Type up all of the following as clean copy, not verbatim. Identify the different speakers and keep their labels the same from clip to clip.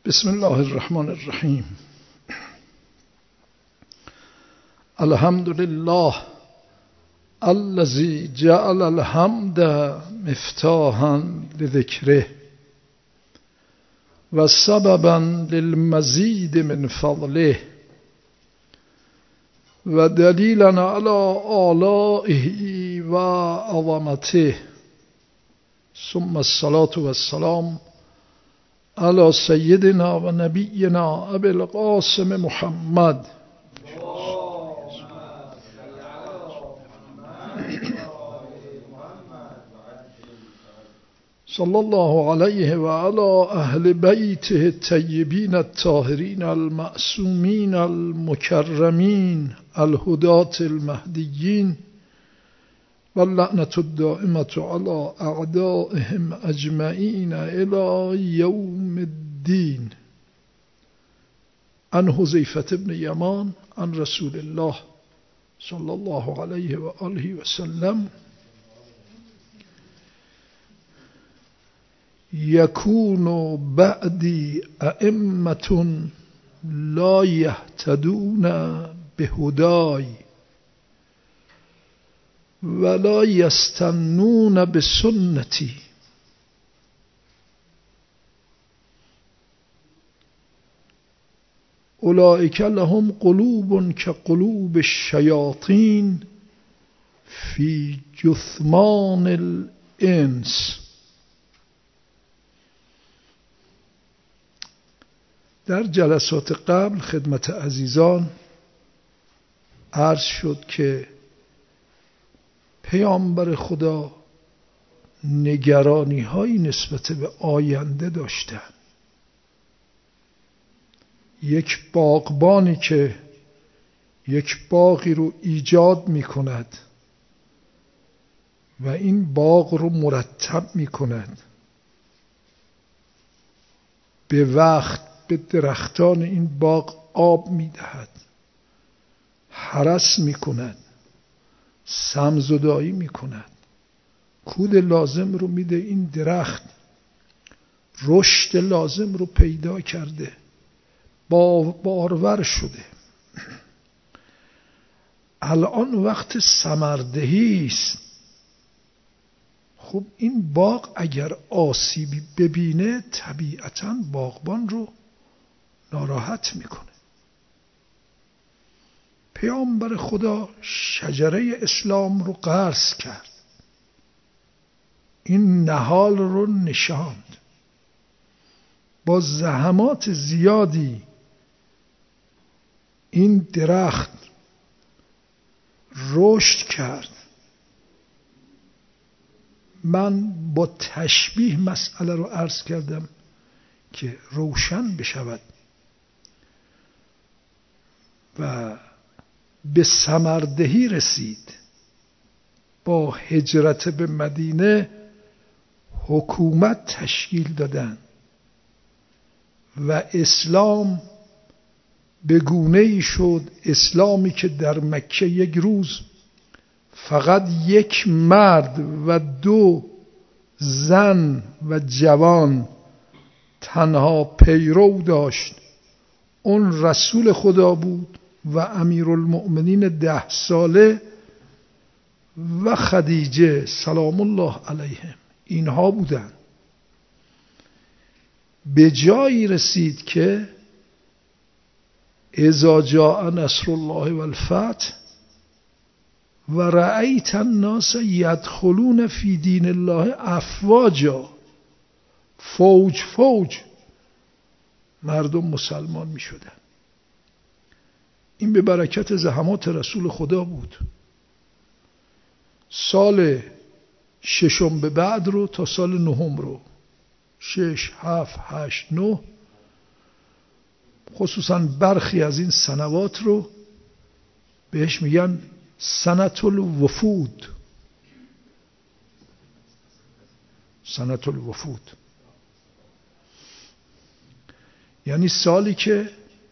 Speaker 1: بسم الله الرحمن الرحیم. الحمد لله الذي جعل الحمد مفتاحا لذكره و سببا للمزید من فضله و دلیلا على آلائه و عظمته، ثم الصلاة والسلام على سيدنا و نبینا ابی القاسم محمد صلی الله علیه و علی اهل بیته الطیبین الطاهرین المعصومین المکرمین الهداة المهدیین و اللعنة الدائمة على اعدائهم اجمعین الى یوم الدین. عن حذیفة بن یمان عن رسول الله صلی الله علیه و آله و سلم: یکون بعدی ائمة لا یهتدون بهدای ولا یستنون بسنتی اولئک لهم قلوب کقلوب الشیاطین فی جثمان الانس. در جلسات قبل خدمت عزیزان عرض شد که پیامبر خدا نگرانی هایی نسبت به آینده داشتن. یک باغبانی که یک باغی رو ایجاد می کند و این باغ رو مرتب می کند، به وقت به درختان این باغ آب می دهد، حرس می کند، سمزدایی می کند، کود لازم رو میده، این درخت رشد لازم رو پیدا کرده، بارور شده. الان وقت ثمردهی است. خب این باغ اگر آسیبی ببینه طبیعتاً باغبان رو ناراحت میکنه. پیامبر خدا شجره اسلام رو غرس کرد، این نهال رو نشاند، با زحمات زیادی این درخت رشد کرد. من با تشبیه مسئله رو عرض کردم که روشن بشود و به ثمردهی رسید. با هجرت به مدینه حکومت تشکیل دادن و اسلام به گونه‌ای شد، اسلامی که در مکه یک روز فقط یک مرد و 2 زن و جوان تنها پیرو داشت. اون رسول خدا بود و امیرالمؤمنین 10 ساله و خدیجه سلام الله علیهم، اینها بودن. به جایی رسید که اذا جاء نصر الله والفتح و رأیت الناس یدخلون فی دین الله افواجا، فوج فوج مردم مسلمان می شدن. این به برکت زحمات رسول خدا بود. سال 6 به بعد رو تا سال 9 رو، 6 7 8 9، خصوصا برخی از این سنوات رو بهش میگن سنة الوفود. سنة الوفود یعنی سالی که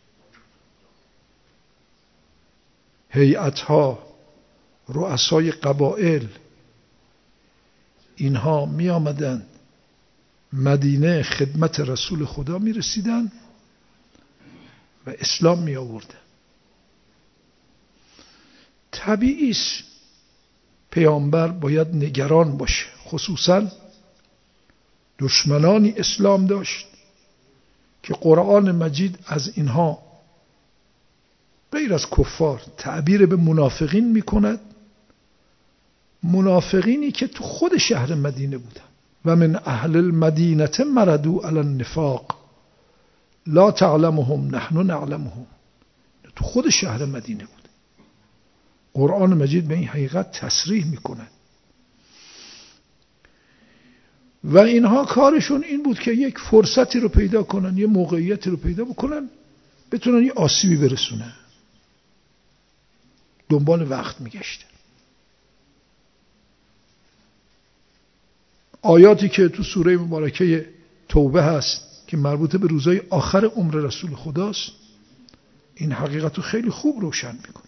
Speaker 1: هیئت‌ها، رؤسای قبایل، اینها می آمدن مدینه خدمت رسول خدا می رسیدن و اسلام می آوردن. طبیعی است پیامبر باید نگران باشه، خصوصا دشمنانی اسلام داشت که قرآن مجید از اینها غیر از کفار تعبیر به منافقین می کند، منافقینی که تو خود شهر مدینه بودن. و من اهل المدینه مردوا علی النفاق لا تعلمهم نحن نعلمهم، تو خود شهر مدینه بود. قرآن مجید به این حقیقت تصریح میکنه و اینها کارشون این بود که یک فرصتی رو پیدا کنن، یه موقعیتی رو پیدا بکنن، بتونن یه آسیبی برسونن. دنبال وقت میگشتن. آیاتی که تو سوره مبارکه توبه هست که مربوط به روزهای آخر عمر رسول خداست، این حقیقت رو خیلی خوب روشن میکنه.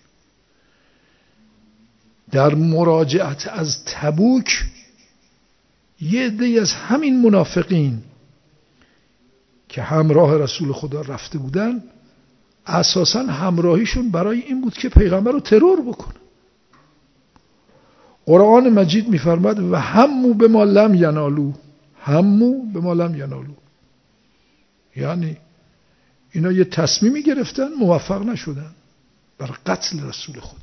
Speaker 1: در مراجعت از تبوک یه عده‌ای از همین منافقین که همراه رسول خدا رفته بودن، اساساً همراهیشون برای این بود که پیغمبر رو ترور بکنه. قرآن مجید می‌فرماد و همو به ما لم ینالو، همو به ما لم ینالو، یعنی اینا یه تصمیمی گرفتن موفق نشدن بر قتل رسول خدا.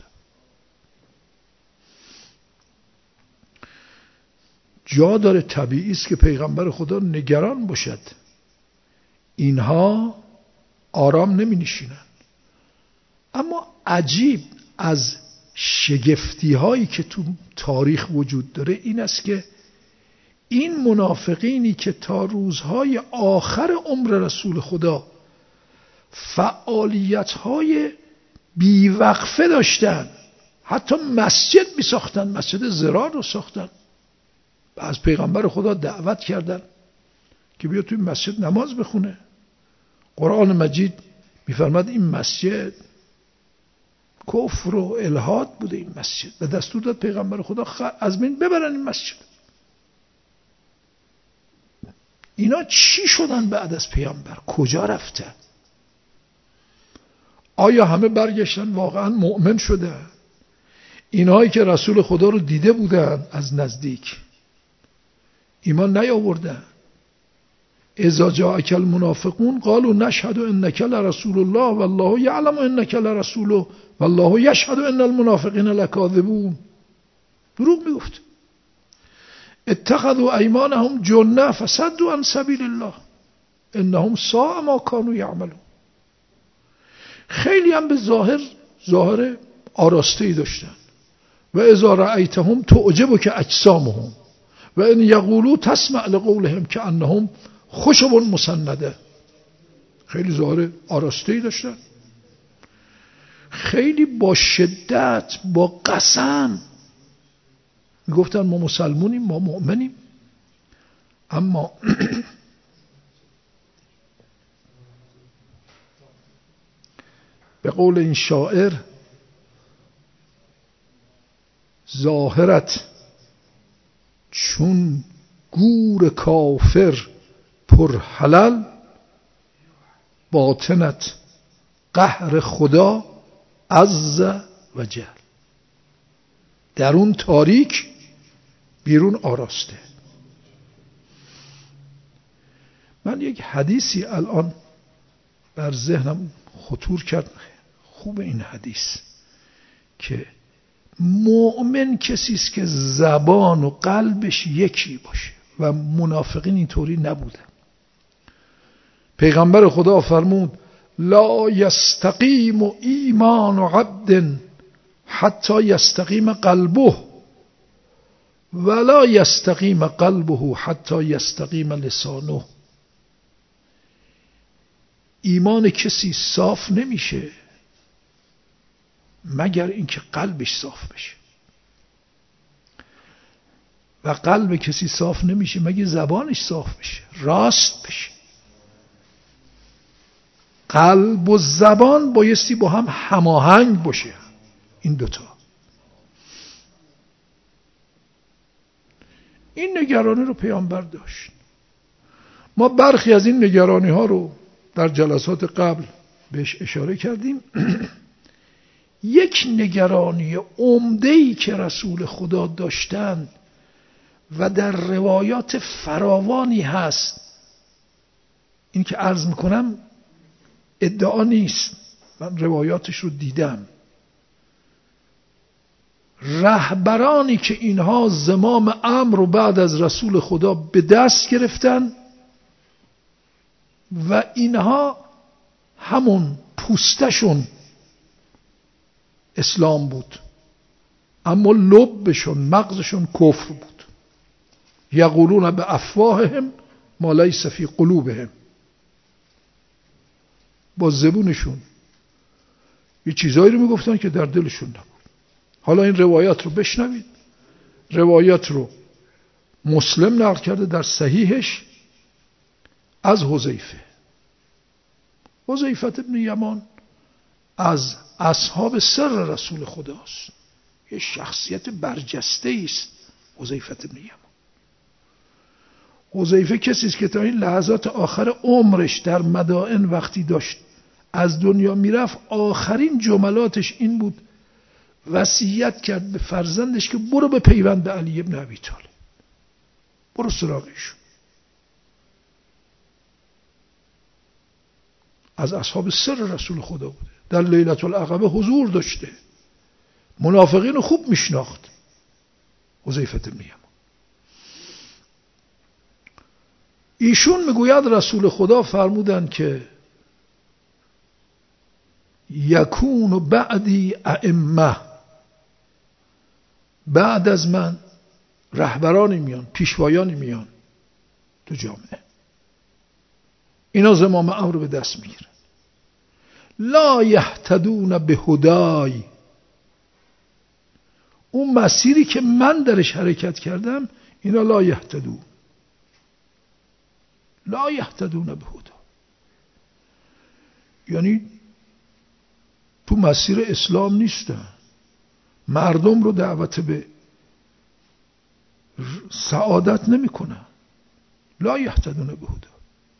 Speaker 1: جا داره، طبیعی است که پیغمبر خدا نگران باشد. اینها آرام نمی نشینن. اما عجیب از شگفتی هایی که تو تاریخ وجود داره این است که این منافقینی که تا روزهای آخر عمر رسول خدا فعالیت های بیوقفه داشتن، حتی مسجد می ساختن، مسجد ضرار رو ساختن، از پیغمبر خدا دعوت کردن که بیا توی مسجد نماز بخونه. قرآن مجید میفرماد این مسجد کفر و الحاد بوده، این مسجد به دستور داد پیغمبر خدا از بین ببرن این مسجد. اینا چی شدن بعد از پیغمبر؟ کجا رفتن؟ آیا همه برگشتن واقعا مؤمن شدن؟ اینهایی که رسول خدا رو دیده بودن از نزدیک ایمان نیاوردن. اذا جاءک المنافقون قالوا نشهد انک لرسول الله والله یعلم انک لرسوله والله یشهد ان المنافقین لکاذبون. دروغ میگفت. اتخذوا ایمانهم جنة فصدوا عن سبیل الله انهم ساء ما كانوا یعملون. خیلی هم به ظاهر آراسته‌ای داشتن. و اذا رأیتهم تعجبک اجسامهم و ان یقولوا تسمع لقولهم کأنهم خشب مسنده. خیلی ظاهر آراسته‌ای داشتن، خیلی با شدت، با قسم میگفتن ما مسلمونیم، ما مؤمنیم. اما به قول این شاعر ظاهرت چون گور کافر پر حلل، باطنت قهر خدا عز و جل. درون تاریک، بیرون آراسته. من یک حدیثی الان بر ذهنم خطور کرد، خوب این حدیث، که مؤمن کسی است که زبان و قلبش یکی باشه و منافقین اینطوری نبودن. پیغمبر خدا فرمود لا یستقیم ایمان عبد حتی یستقیم قلبه ولا یستقیم قلبه حتی یستقیم لسانه. ایمان کسی صاف نمیشه مگر اینکه قلبش صاف بشه، و قلب کسی صاف نمیشه مگر زبانش صاف بشه، راست بشه. قلب و زبان بایستی با هم هماهنگ باشه. این دوتا. این نگرانی رو پیامبر داشت. ما برخی از این نگرانی ها رو در جلسات قبل بهش اشاره کردیم. یک نگرانی عمده‌ای که رسول خدا داشتند و در روایات فراوانی هست، این که عرض میکنم ادعا نیست، من روایاتش رو دیدم، رهبرانی که اینها زمام امر رو بعد از رسول خدا به دست گرفتن و اینها همون پوستشون اسلام بود اما لبشون مغزشون کفر بود. یقولون به افواههم ما لیس فی قلوبهم، با زبونشون یه چیزایی رو میگفتن که در دلشون نبود. حالا این روایات رو بشنوید. روایات رو مسلم نقل کرده در صحیحش از حذیفه ابن یمان، از اصحاب سر رسول خداست، یه شخصیت برجسته است حذیفه ابن یمان. حذیفه کسی است که تا این لحظات آخر عمرش در مدائن وقتی داشت از دنیا میرفت، آخرین جملاتش این بود، وصیت کرد به فرزندش که برو به پیوند به علی ابن ابی طالب، برو سراغش. از اصحاب سر رسول خدا بوده، در لیلة العقبه حضور داشته، منافقین رو خوب میشناخت حذیفه بن یمان. ایشون میگوید رسول خدا فرمودن که یکون بعدی ائمه، بعد از من رهبرانی میان، پیشوایانی میان تو جامعه، اینا زمام امر رو به دست میگیرن. لا یهتدون به هدای، اون مسیری که من درش حرکت کردم اینا لا یهتدون به هدا، یعنی تو مسیر اسلام نیستن، مردم رو دعوت به سعادت نمی کنن. لا یهتدون به هدا.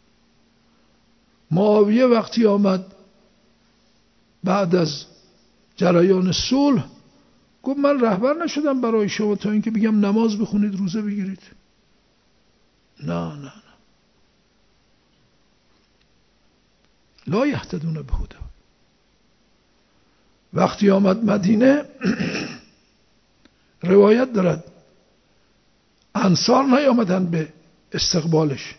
Speaker 1: معاویه وقتی آمد بعد از جریان صلح گفت من رهبر نشدم برای شما تا اینکه بگم نماز بخونید روزه بگیرید. نه لا یهتدون به هدا. وقتی آمد مدینه روایت دارد انصار نیامدن به استقبالش.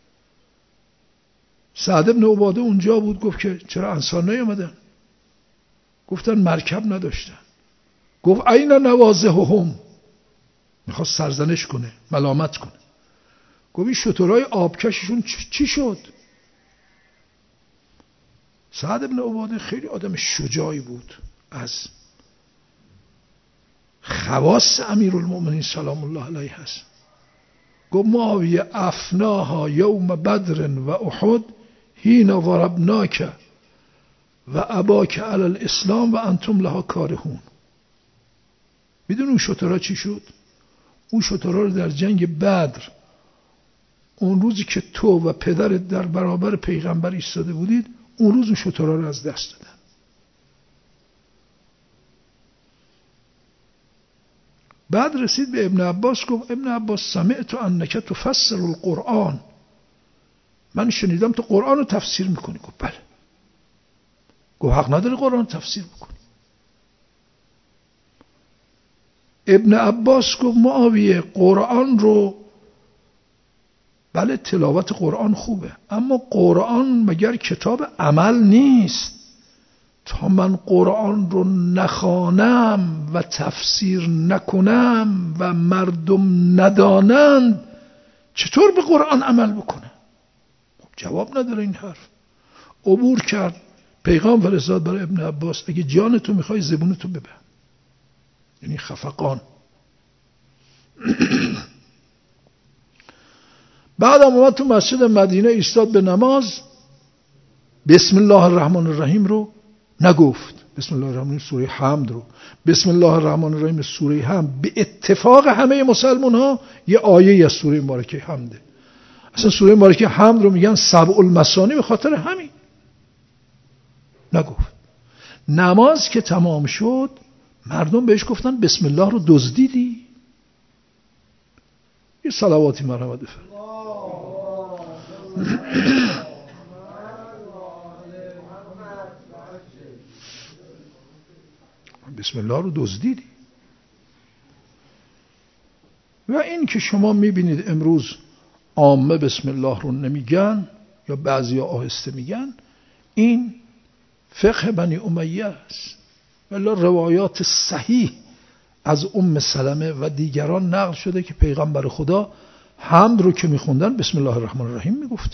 Speaker 1: سعد بن عباده اونجا بود، گفت که چرا انصار نیامدن؟ گفتن مرکب نداشتن. گفت این نوازههم، میخواست سرزنش کنه، ملامت کنه. گفت این شترهای آبکششون چی شد؟ سعد بن عباده خیلی آدم شجاعی بود، از خواص امیرالمؤمنین سلام الله علیه هست. گفت معاویه افناها یوم بدر و احد حین ضربناک و اباک علی الاسلام و انتم لها کارهون. میدون اون شترها چی شد؟ اون شترها رو در جنگ بدر، اون روزی که تو و پدرت در برابر پیغمبر ایستاده بودید، اون روز اون شترها رو از دست دادن. بعد رسید به ابن عباس، گفت ابن عباس سمعت انک تفسر القرآن، من شنیدم تو قرآن رو تفسیر میکنی. گفت بله. گفت حق نداری قرآن رو تفسیر بکنی. ابن عباس گفت معاویه قرآن رو، بله تلاوت قرآن خوبه، اما قرآن مگر کتاب عمل نیست؟ تا من قرآن رو نخوانم و تفسیر نکنم و مردم ندانند چطور به قرآن عمل بکنه؟ خب جواب نداره این حرف. عبور کرد، پیغام فرستاد برای ابن عباس اگه جان تو میخوای زبون تو ببند، یعنی خفقان. بعد اومد تو مسجد مدینه ایستاد به نماز، بسم الله الرحمن الرحیم رو نگفت. بسم الله الرحمن سوره حمد رو، بسم الله الرحمن الرحیم سوره حمد به اتفاق همه مسلمان ها یه آیه از سوره مبارکه حمده، اصلا سوره مبارکه حمد رو میگن سبع المثانی به خاطر همین. نگفت. نماز که تمام شد مردم بهش گفتن بسم الله رو دزدیدی؟ یه صلواتی مرحمت بفرمایید. بسم الله رو دزدیدی. و این که شما میبینید امروز عامه بسم الله رو نمیگن یا بعضیا آهسته میگن، این فقه بنی امیه است. ولی روایات صحیح از ام سلمه و دیگران نقل شده که پیغمبر خدا حمد رو که میخوندن بسم الله الرحمن الرحیم میگفتن.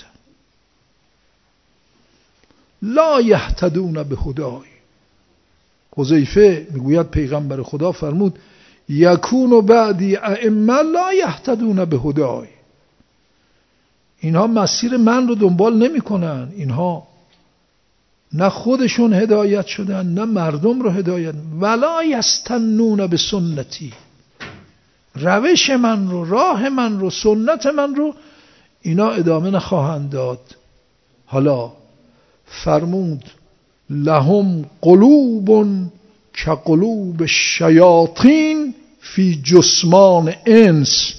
Speaker 1: لا یهتدون بهدای. حذیفه میگوید پیغمبر خدا فرمود یکون بعدی ائمه لا یهتدون بهدای. اینها مسیر من رو دنبال نمی کنن. اینها نه خودشون هدایت شدن نه مردم رو هدایت. ولا یستنون به سنتی. روش من رو، راه من رو، سنت من رو اینا ادامه نخواهند داد. حالا فرمود لهم قلوب کقلوب الشیاطین فی جسمان انس.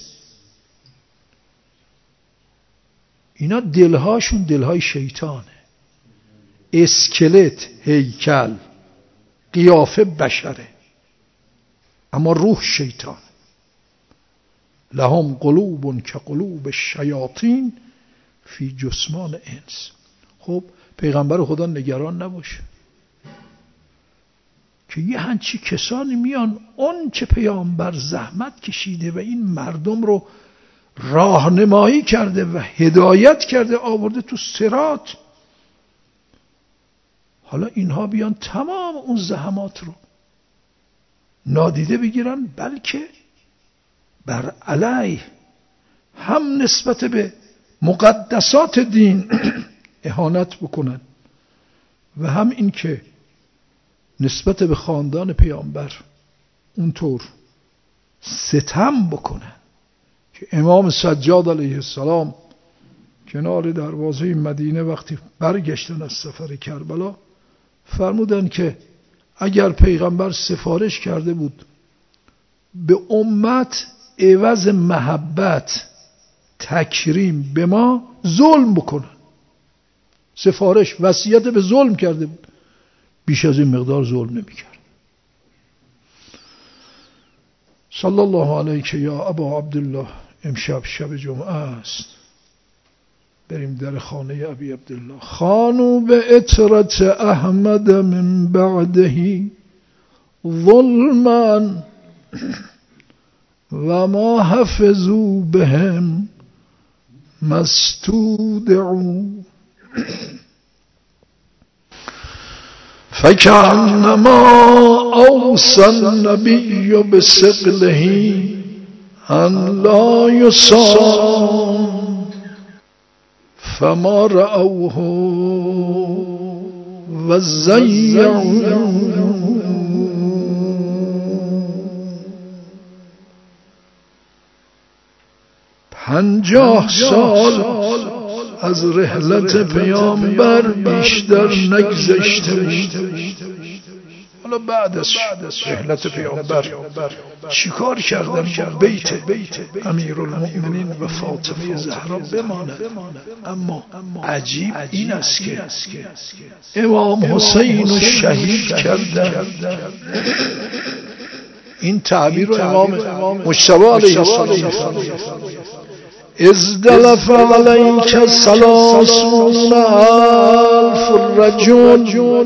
Speaker 1: اینا دلهاشون دلهای شیطانه، اسکلت، هیکل، قیافه بشره، اما روح شیطان. لهم قلوب کقلوب الشیاطین فی جسمان انس. خب پیغمبر خدا نگران نباشه که یه همچی کسانی میان اون چه پیامبر زحمت کشیده و این مردم رو راهنمایی کرده و هدایت کرده آورده تو صراط، حالا اینها بیان تمام اون زحمات رو نادیده بگیرن، بلکه بر علیه هم نسبت به مقدسات دین اهانت بکنن و هم این که نسبت به خاندان پیامبر اونطور ستم بکنن که امام سجاد علیه السلام کنار دروازه مدینه وقتی برگشتن از سفر کربلا فرمودن که اگر پیغمبر سفارش کرده بود به امت عوض محبت تکریم به ما ظلم بکنن، سفارش وصیت به ظلم کرده بود، بیش از این مقدار ظلم نمی‌کرد. صلی الله علیک یا ابا عبدالله. امشب شب جمعه است، بریم در خانه ابی عبدالله. خانو به اطرت احمد من بعده ظلما و ما حفظوا بهم مستودعوا فكأنما أوصى النبي بثقله أن لا يصام فما رأوه وزيعوا. 50 سال از رحلت پیامبر بیشتر نگذشته بود. حالا بعد از رحلت پیامبر چیکار کردن با بیت امیرالمؤمنین و فاطمه زهرا بماند؟ اما عجیب این است که امام حسین رو شهید کردن. این تعبیر رو امام مجتبی علیه السلام ازدلف علیک 30,000 رجل،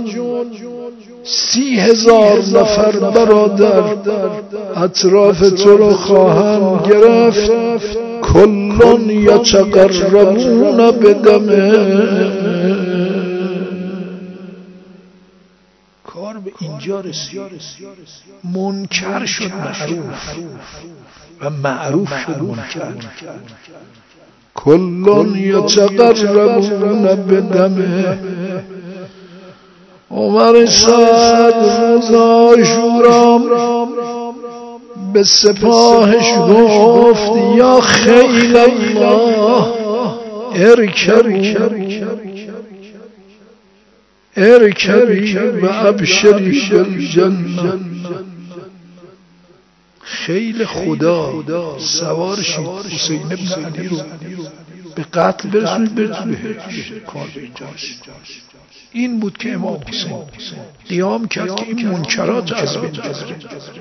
Speaker 1: 30,000 نفر برادر اطراف تو رو خواهم گرفت، کلون یتقربون بدمه. کار به اینجا رسید، منکر شد معروف و معروف شد منکر. کلون یتقربون بدمه. عمر سعد روز عاشورا به سپاهش گفت یا خیل الله ارکبی و ابشری بالجنه. خیل خدا سوار شید حسین ابن علی رو به قتل برسونید برسونید کار به اینجاست. این بود که امام حسین قیام کرد که این منکرات از بین ببره.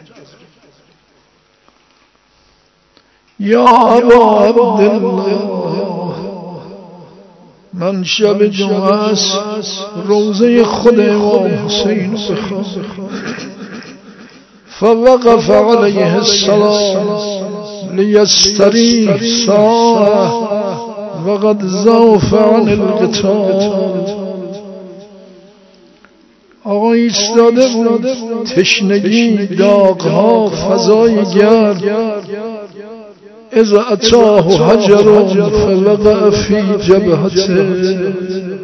Speaker 1: یا ابا عبدالله، من شب جمعه است روضه خود امام حسین بخوام. فوقف علیه السلام لیستریح ساعه وقد ضعف عن القتال. آقا ایستاده بود، تشنگی، داغها، فضای گرد. اذا اتاه حجر فوقع فی جبهته،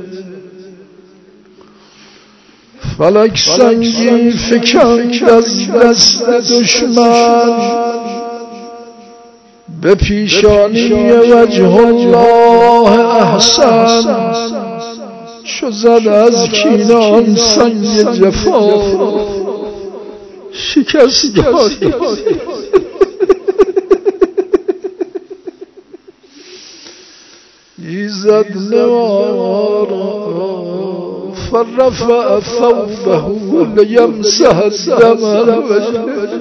Speaker 1: فلک سنگی فکند از دست دشمن به پیشانی وجه الله احسن. چو زد از کینه آن سنگ جفا شکست داد. ایزد نوارا فرفع ثوبه لیمسح الدم عن وجهه.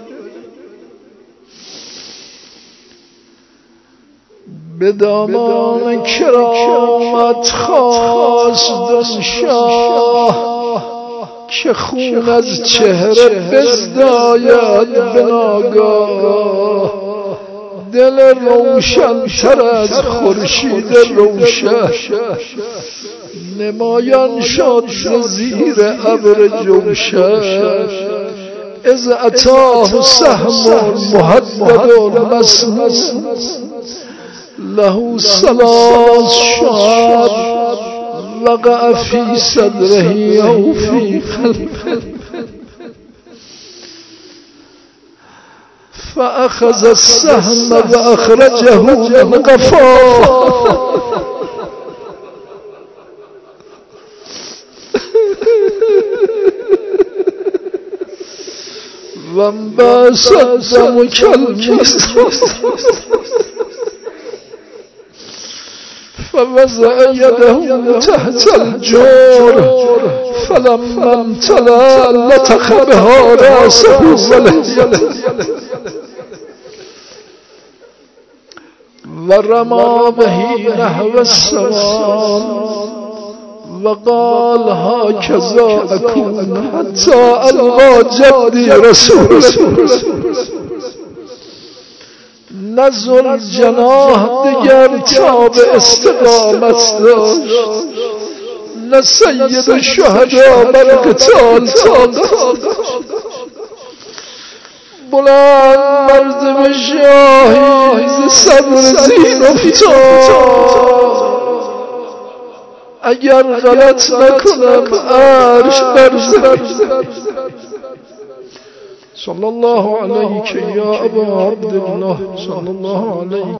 Speaker 1: به دامان کرامت خواست شاه که خون از چهره بزداید به ناگاه. دل روشن تر از خورشید روشن نمایان شد زیر ابر جوشن. اذ اتاه سهم محدد مسموم له ثلاث شعب وقع فی صدره او فی قلبه. فأخذ السهم وأخرجه من قفاه. وانبعث الدم كالمسك فوضع يده تحت الجور فلما امتلأ لطخ بها رأسه ولحيته ورمى به نحو السماء وقال هكذا أكون حتى ألقى جدي رسول. نزل جناح دیگر تا به استقامت داشت، نه سید شهدا بر قتال طاقت. بلند مرد شاهی ز صبر زین افتاد. اگر غلط نکنم عرش برزد. صلی الله علیک یا ابا عبدالله، صلی الله علیک.